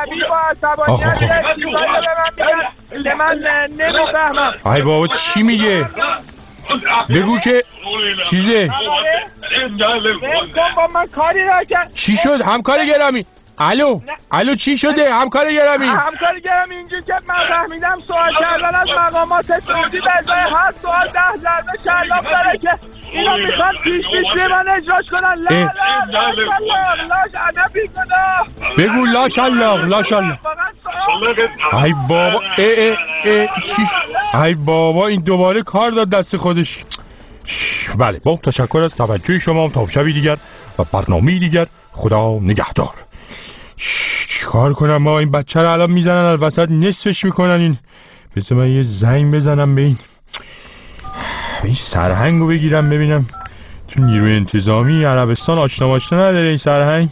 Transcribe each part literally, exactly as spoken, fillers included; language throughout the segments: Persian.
عصبی با عصبانیت چیزایی به من میگن که من نمیفهمم. ای بابا چی میگه؟ بگو که چیزه؟ با من کاری نکن. چی شد همکار گرامی؟ الو الو چی شده همکار گرامی؟ همکار گرامی اینجوری که من فهمیدم سوال کردن از مقامات سعودی به ازای هر سوال ده ضربه شلاق داره که اینا میخوان پیش پیش من اجراش کنن. لا لا لا شلاق لا انا بی گناه. بگو لا شلاق لا شلاق. ای بابا ای ای ای چی؟ ای بابا این دوباره کار داد دست خودش. بله با تشکر از توجه شما. تا شبی دیگر و برنامه‌ای دیگر خدا نگهدار. چیکار کنم ما این بچه رو الان میزنن الوسط نصفش میکنن. این بذار من یه زنگ بزنم به این به این سرهنگو بگیرم ببینم تو نیروی انتظامی عربستان آشنا ماشنا نداره این سرهنگ.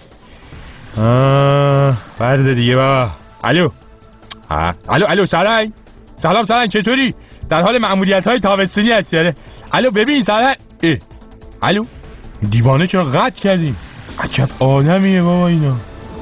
آه برده دیگه بابا. الو الو الو سرهنگ سلام سرهنگ چطوری؟ در حال مأموریت های تابستونی هستی؟ آره الو ببین سرهنگ. الو دیوانه چرا قطع کردیم؟ عجب آدمیه بابا اینا.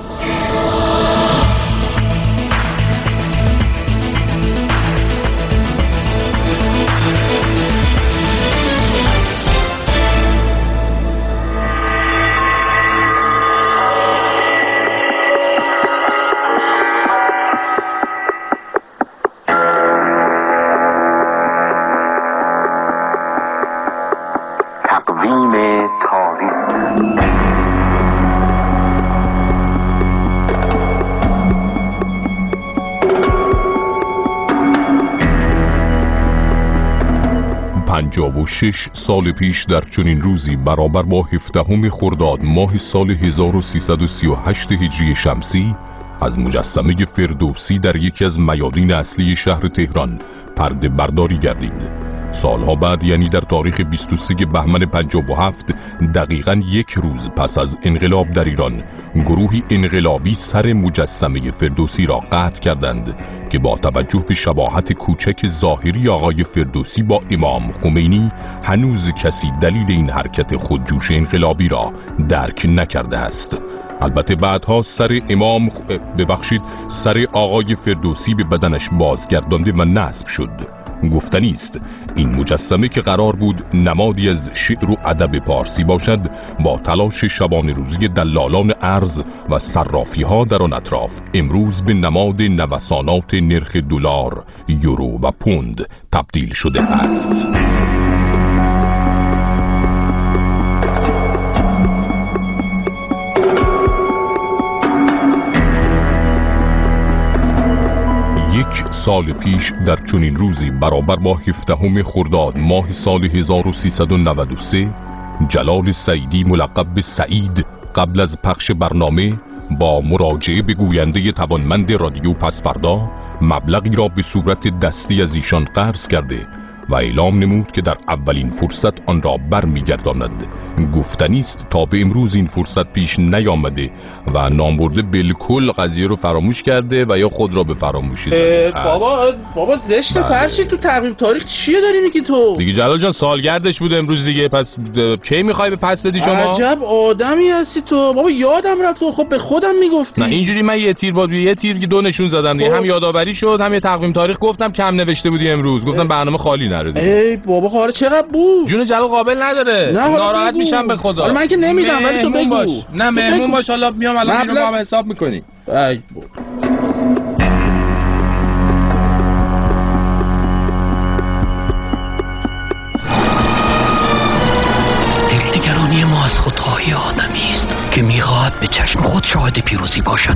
پنجاه و شش سال پیش در چنین روزی برابر با هفدهم خرداد ماه سال هزار و سیصد و سی و هشت هجری شمسی از مجسمه فردوسی در یکی از میادین اصلی شهر تهران پرده برداری گردید. سالها بعد یعنی در تاریخ بیست و سوم بهمن پنجاه و هفت دقیقاً یک روز پس از انقلاب در ایران گروهی انقلابی سر مجسمه فردوسی را قطع کردند که با توجه به شباهت کوچک ظاهری آقای فردوسی با امام خمینی هنوز کسی دلیل این حرکت خودجوش انقلابی را درک نکرده است. البته بعدها سر امام خ... ببخشید سر آقای فردوسی به بدنش بازگردانده و نصب شد. گفتنی است این مجسمه که قرار بود نمادی از شعر و ادب پارسی باشد با تلاش شبانه روزی دلالان ارز و صرافی ها در آن اطراف امروز به نماد نوسانات نرخ دلار، یورو و پوند تبدیل شده است. یک سال پیش در چنین روزی برابر با هفدهم خرداد ماه سال هزار و سیصد و نود و سه جلال سعیدی ملقب به سعید قبل از پخش برنامه با مراجعه به گوینده توانمند رادیو پسفردا مبلغی را به صورت دستی از ایشان قرض کرده و اعلام نمود که در اولین فرصت آن را برمیگرداند. گفتنی است تا به امروز این فرصت پیش نیامده و نامبرده بالکل قضیه رو فراموش کرده و یا خود را به فراموشی زده. بابا بابا زشت فرشی تو تقویم تاریخ چیه داری میگی تو؟ دیگه جلال جان سالگردش بود امروز دیگه، پس کی میخوای به پس بدی شما؟ عجب آدمی هستی تو بابا. یادم رفت و خب به خودم میگفتی. نه اینجوری من یه تیر با یه تیر دو نشون زدم دیگه. هم یادآوری شد هم یه تقویم تاریخ گفتم کم نوشته بودی امروز. گفتم برنامه خالی نره دیگه. ای بابا خاله چقدر بود؟ جون جلال قابل نداره. ناراحت میشم به خدا. حالا من که نمیدم ولی تو بگو. باش. نه مهمون باش حالا میام الان میرم با هم حساب میکنی. ای دلنگرانی ما از خودخواهی آدمی است که میخواهد به چشم خود شاهد پیروزی باشد.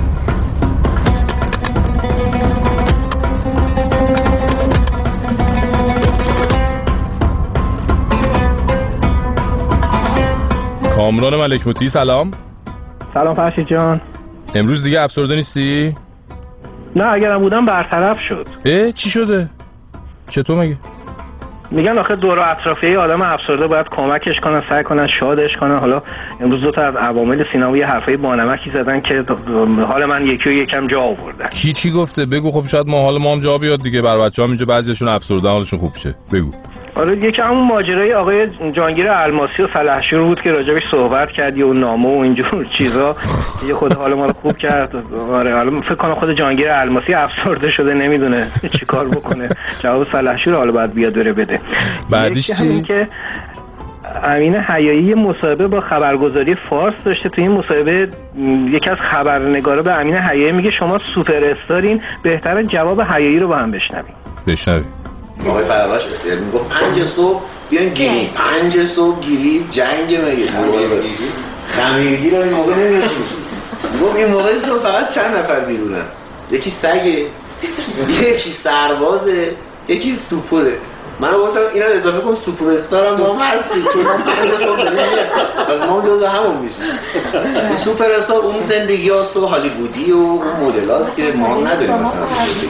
کامران ملک مطیع سلام. سلام فرشید جان. امروز دیگه افسرده نیستی؟ نه اگرم بودم برطرف شد. اه چی شده؟ چطور مگه؟ میگن آخه دور و اطرافیه آدم افسرده باید کمکش کنن، سعی کنن شادش کنن. حالا امروز دو تا از عوامل سینمایی حرفای بانمکی زدن که حال من یکی و یکم جا آوردن. کی چی گفته؟ بگو خب شاید ما حال ما هم جا بیاد دیگه. بر بچه‌ها اینجا بعضیشون افسردن حالشون خوب شه. بگو. آره یکی همون ماجرای آقای جهانگیر الماسی و سلحشور بود که راجبش صحبت کردی و نامه و اینجور چیزا یه خود حال ما رو خوب کرد. آره حالا فکر کنم خود جهانگیر الماسی افسرده شده نمیدونه چیکار بکنه. جواب سلحشور حالا باید بیاد بره بده. بعدش چی؟ که امین حیایی مصاحبه با خبرگزاری فارس داشته. تو این مصاحبه یکی از خبرنگارا به امین حیایی میگه شما سوپر استارین، بهتره جواب حیایی رو با هم بشنویم. بشنویم. آقای فرواش میگفت پنج صبح بیان گیری، پنج صبح گیری جنگ مگه خمیرگیر این موقع نمیاد. میگفت این موقع صبح فقط چند نفر بیرونن، یکی سگه، یکی سربازه، یکی سوپره. من گفتم اینا اضافه کن سوپر استار هم ما هستی چون ما پنج صبح نمیاد، از ما جزء همون میشیم. سوپر استار اون زندگی هاست و هالیوودی و اون مدل هاست که ما نداریم مثلا.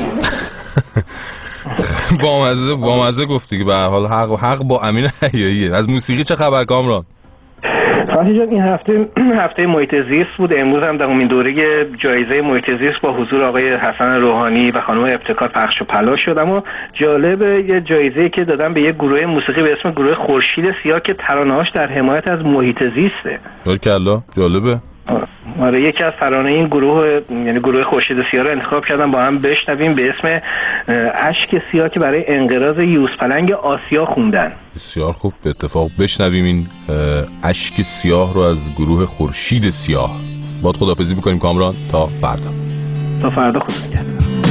بامزه بامزه گفتی که به هر حال حق و حق با امین حیاییه. از موسیقی چه خبر کامران؟ فاطمه جان این هفته هفته محیط زیست بود. امروز هم دهمین دوره جایزه محیط زیست با حضور آقای حسن روحانی و خانم ابتکار پخش و پلا شد. اما جالب یه جایزه‌ای که دادن به یه گروه موسیقی به اسم گروه خورشید سیاه که ترانه‌هاش در حمایت از محیط زیسته. بارکالله جالبه. آره یکی از ترانه این گروه یعنی گروه خورشید سیاه رو انتخاب کردن با هم بشنویم به اسم اشک سیاه که برای انقراض یوزپلنگ آسیا خوندن. بسیار خوب، به اتفاق بشنویم این اشک سیاه رو از گروه خورشید سیاه. باید خداحافظی می‌کنیم کامران تا فردا. تا فردا خدا نگهدار.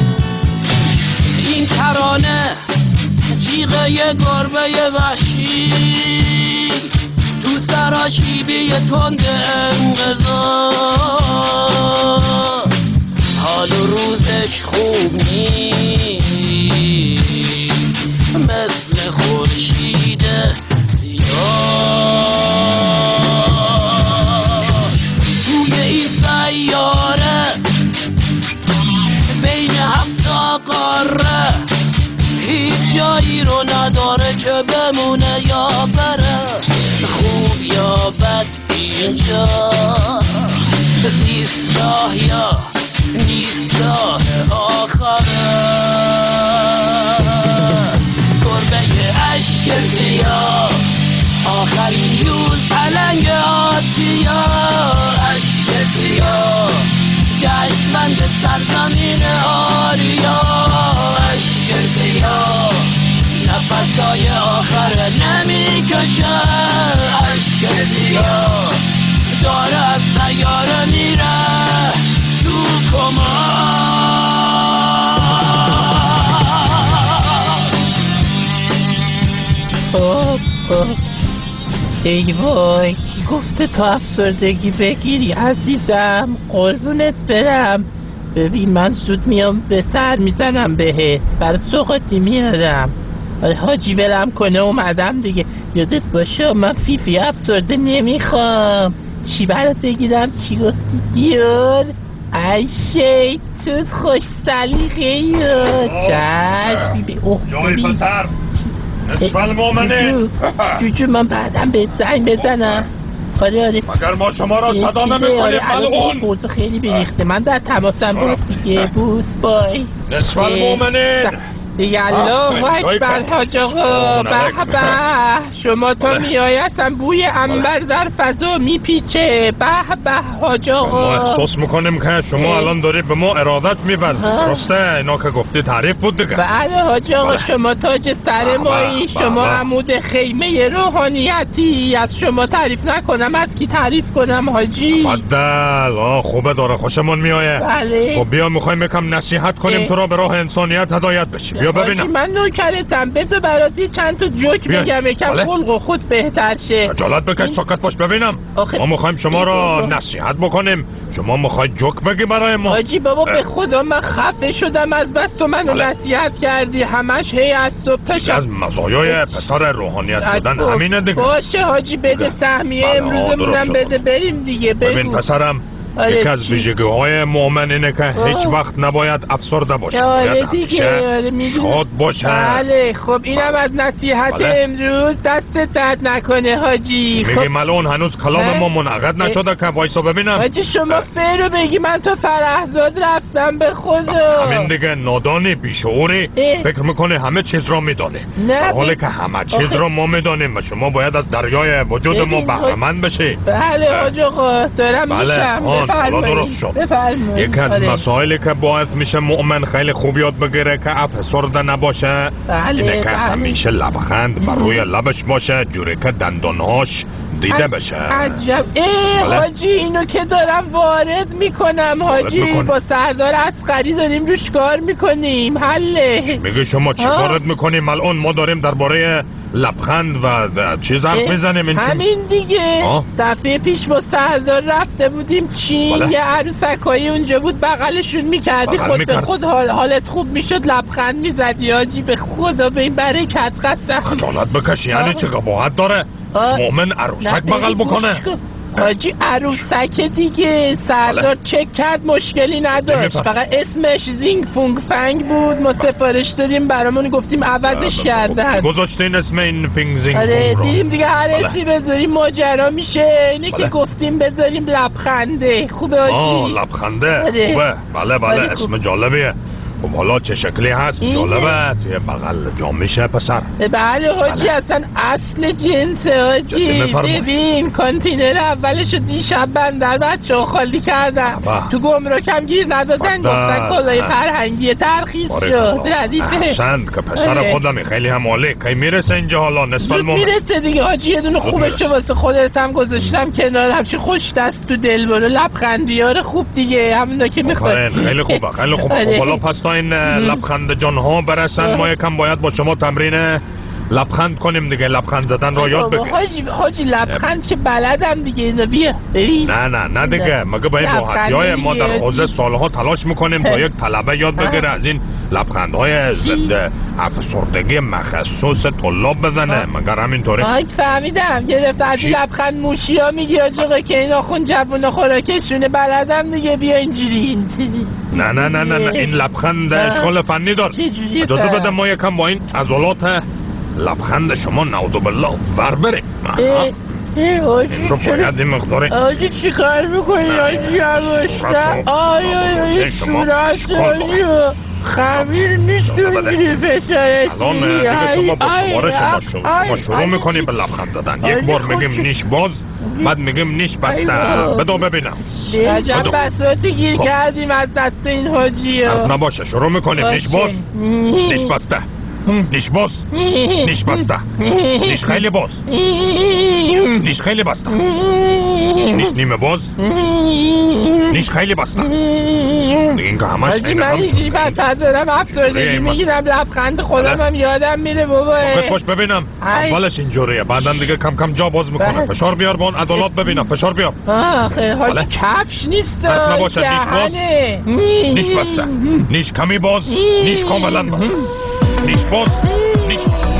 این ترانه جیغه گربه وحشی تو سراشیبی تند انقضا، حال و روزش خوب نیست مثل خورشید سیاه. توی این سیاره بین هفت قاره هیچ جایی رو نداره که بمونه یا بره، خوب یا بد اینجا زیستگاه یا نیستگاه آخره. گربه اشک سیاه آخرین یوز پلنگ آسیا، اشک سیاه گشتمند سرزمین آریا، اشک سیاه نفسای آخر نمیکشه، اشک سیاه داره از سیاره میره تو کما. خب خب ای وای کی گفته تا افسردگی بگیری عزیزم، قربونت برم. ببین من زود میام به سر میزنم بهت، برای سوقاتی میارم. آره حاجی ولم کنه اومدم دیگه. یادت باشه من فیفی افسرده نمیخوام. چی برات بگیرم؟ چی گفتی دیار؟ ای شیطون خوش سلیقه یا چشمی به اوه جای پسر اسفل مومنه جوجو من بعدم به زنگ بزنم. آره آره مگر ما شما را صدا نمیکنیم ملعون. بوزو خیلی بریخته من در تماسم بود دیگه. بوس بای اسفل مومنه دیگه. الله اکبر حاج آقا به به شما تا میای اصلا بوی عنبر در فضا میپیچه. به به حاج آقا ما احساس میکنیم که شما الان داری به ما ارادت می‌ورزی. درسته اینا که گفتی تعریف بود دیگه. بله حاج آقا شما تاج سر مایی، شما عمود خیمه روحانیتی. از شما تعریف نکنم از کی تعریف کنم حاجی؟ فضل آه خوبه داره خوشمون میایه. بله خب بیا میخوایم یکم نصیحت کنیم تو را به راه انسانیت هدایت بشی. بیا ببینم. من نوکرتم بذار براتی چند تا جوک بگم یکم خلق و خود بهتر شه. خجالت بکش ساکت باش ببینم. آخه... ما میخوایم شما را نصیحت بکنیم، شما میخوای جوک بگی برای ما. حاجی بابا به خدا من خفه شدم از بس تو منو نصیحت کردی همش هی از صبح تا شب. از مزایای پسر روحانیت شدن همینه دیگه. باشه حاجی بده سهمیه امروزمونم بده بریم دیگه. ببین پسرم آره یکی از ویژگی‌های مؤمن اینه که هیچ وقت نباید افسرده باشه. آره باید دیگه همیشه آره میدونم. شاد باشه. بله خب اینم از نصیحت بله. امروز دستت درد نکنه حاجی. میگی ملون هنوز کلام نه. ما منعقد نشده که وایسا ببینم. حاجی شما فرو بگی من تا فرهزاد رفتم به خدا. همین دیگه نادانی بیشعوری اه. فکر میکنه همه چیز را میدانه، نه در حالی ب- که همه چیز آخه- را ما میدانیم و شما باید از دریای وجود ما ببین، بهره‌مند بشی. بله حاج آقا دارم بله، میشم. آن، حالا بفرمایید درست شد. بفرمایید. یکی از آره. مسائلی که باعث میشه مؤمن خیلی خوب یاد بگیره که افسرده نباشه بله، اینه که بله. همیشه لبخند بر روی لبش باشه، جوری که دندانهاش دیده بشه. عجب. ای بله. حاجی اینو که دارم وارد میکنم حاجی می‌کنی؟ با سردار اصغری داریم روش کار میکنیم. حله. میگه شما چی آه. کارت میکنیم الان؟ ما داریم درباره لبخند و د- چیز حرف میزنیم. این چی؟ همین دیگه آه. دفعه پیش با سردار رفته بودیم چین. بله. یه عروسکایی اونجا بود بغلشون میکردی بغل خود به می‌کرد. خود حال حالت خوب میشد لبخند میزدی حاجی. به خدا به این برکت قسم. خجالت بکش یعنی آه. چه قباحت داره آه. مؤمن عروسک نه، بغل ببین، بکنه؟ گوش کن. حاجی عروسک دیگه سردار چک کرد مشکلی نداشت، نمی‌فهم. فقط اسمش زینگ فونگ فنگ بود. ما سفارش دادیم برامون گفتیم عوضش چی کردن. گذاشتین اسم این فینگ زینگ آره فونگ رو؟ دیدیم دیگه هر بله. اسمی بذاریم ماجرا میشه. اینه که بله. گفتیم بذاریم لبخنده. خوبه آه حاجی؟ لبخنده آره. خوبه. بله بله آره، اسم خوب. جالبیه. خب حالا چه شکلی هست؟ اینه. جالبه توی بغل جا میشه پسر. بله حاجی بله. اصلا اصل جنسه حاجی. جدی می‌فرمایید؟ ببین کانتینر اولشو دیشب بندر بچه ها خالی کردن. بابا. تو گمرکم گیر ندادن، بابا. گفتن کلاه نه. فرهنگی ترخیص باره شد. کلا. ردیفه. احسنت که پسر آره. خودمی خیلی هم عالی. کی میرسه اینجا حالا نصف زود المومن؟ میرسه دیگه حاجی. یه دونه زود خوبش میرسه. واسه خودت هم گذاشتم کنار. همچی خوش دست تو دل برو لبخندیار خوب دیگه همونا که میخواد. آفرین، خیلی خوبه خیلی خوبه. آره. خب حالا پس تا این اه، لبخند جان ها برسن آه. ما یکم باید با شما تمرین لبخند کنیم دیگه. لبخند زدن را یاد بابا، بگیر. حاجی حاجی لبخند که بلدم دیگه. اینو بیا ببین. نه نه نه دیگه نه. مگه با این لبخند راحتی های ما دیگه. در حوزه سالها تلاش میکنیم تا یک طلبه یاد بگیره از این لبخندهای ضد افسردگی مخصوص طلاب بزنه. مگر همینطوره؟ آی فهمیدم گرفت. از این چی؟ لبخند موشی ها میگی آجاقا که این آخون جوون خوراکشونه بلدم دیگه. بیا اینجوری اینجوری. نه نه نه نه نه این لبخند آه. اشکال فنی دار. چجوریه اجازه پس؟ بده ما یکم با این عضلات لبخند شما نعوذ بالله ور بریم. آها. اه، اه، حاجی این رو چرا- باید این مقداری آجی چی کار میکنی نه. آجی یواش صورت نه. رو- آی آی بابا، آی چه شما صورت اشکال آجی خمیر نیست اجازه بده. اونجوری فشارش الان میدی. دیگه شما با آی، شماره شما آی، شروع, آی، شما شروع آی، میکنیم به لبخند زدن. آی، یک بار خود میگیم شد. نیش باز، بعد میگیم نیش بسته. آی، بدو ببینم. عجب بدو. بساتی گیر خب. کردیم از دست این حاجی حرف ها. نباشه شروع میکنیم. نیش باز، نیش بسته، نیش باز، نیش بسته، نیش خیلی باز، نیش خیلی بسته، نیش نیمه باز، نیش خیلی بسته. دیگه این که همش حاجی این من هم اینجوری شد. بدتر دارم افسردگی اینجوریه من. میگیرم لبخند خودم بله. هم یادم میره بابا. ساکت باش ببینم. ای. اولش اینجوریه بعدم دیگه کم کم جا باز میکنه. بله. فشار بیار با اون عضلات ببینم. فشار بیار. آخه حاجی بله. کفش نیست. حرف نباشه، نیش باز. دهنه. نیش بسته، نیش کمی باز، نیش کاملا باز، نیش باز، نیش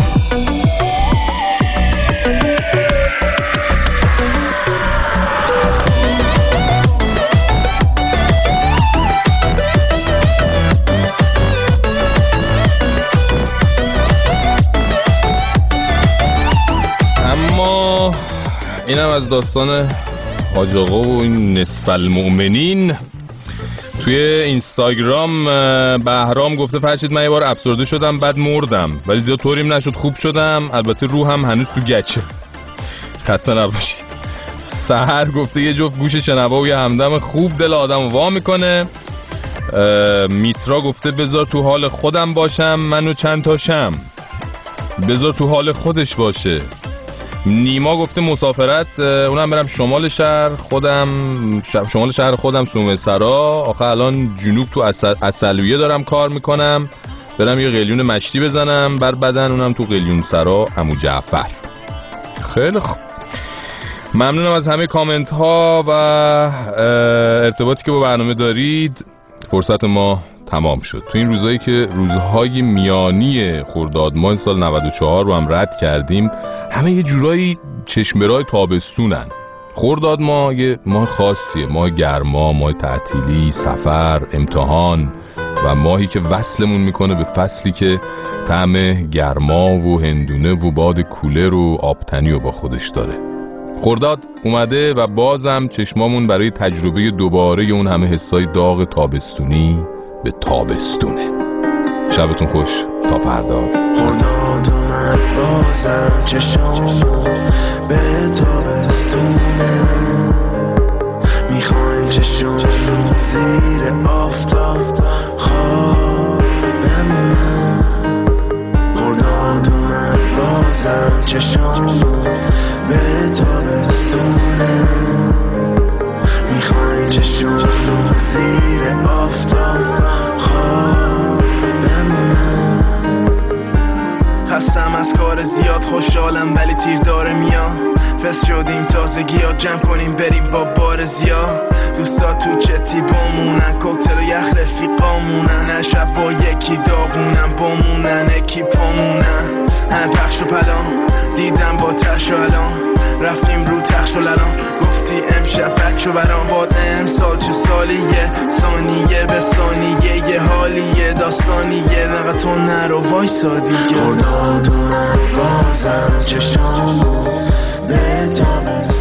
اما اینم از داستان حاج آقا و این نصف المؤمنین. توی اینستاگرام بهرام گفته فرشید من یه بار افسرده شدم بعد مردم ولی زیاد طوریم نشد خوب شدم. البته روحم هنوز تو گچه. خسته نباشید. سحر گفته یه جفت گوش شنوا و یه همدم خوب دل آدم وا میکنه. میترا گفته بذار تو حال خودم باشم منو چند تاشم. بذار تو حال خودش باشه. نیما گفته مسافرت اونم برم شمال شهر خودم شمال شهر خودم سومه سرا. آخه الان جنوب تو اصلویه دارم کار میکنم برم یه قلیون مشتی بزنم بر بدن اونم تو قلیون سرا عمو جعفر. خیلی خوب ممنونم از همه کامنت ها و ارتباطی که با برنامه دارید. فرصت ما تمام شد. تو این روزایی که روزهای میانی خرداد ماه سال نود و چهار رو هم رد کردیم همه یه جورایی چشمرای تابستونن. خرداد ماه یه ماه خاصیه، ماه گرما، ماه تعطیلی، سفر، امتحان و ماهی که وصلمون میکنه به فصلی که طعم گرما و هندونه و باد کولر و آبتنی رو با خودش داره. خرداد اومده و بازم چشمامون برای تجربه دوباره اون همه حسای داغ تابستونی به تابستونه. شبتون خوش تا فردا. خرداد اومد بازم چشمامو به تابستونه، میخوایم چشم زیر آفتاب خواب بمونم. خرداد اومد بازم چشمامو به تابستونه، میخوایم چشم زیر آفتاب خواب بمونم. خستم از کار زیاد، خوشحالم ولی تیر داره میاد. فس شدیم تازگی ها، جمع کنیم بریم با بار زیاد. دوستا تو چتی بامونن، کوکتل و یخ رفیقامونن. نه شب با یکی داغونن، بامونن اکی پامونن. همه پخش و پلان دیدم با تش و الان، رفتیم رو تخش و للان. گفتی امشب بچه برام باد امسال چه سالیه، ثانیه به ثانیه یه حالیه، داستانیه نقد تو نرو وایسا دیگه. خرداد اومد بازم چشامو به تابستون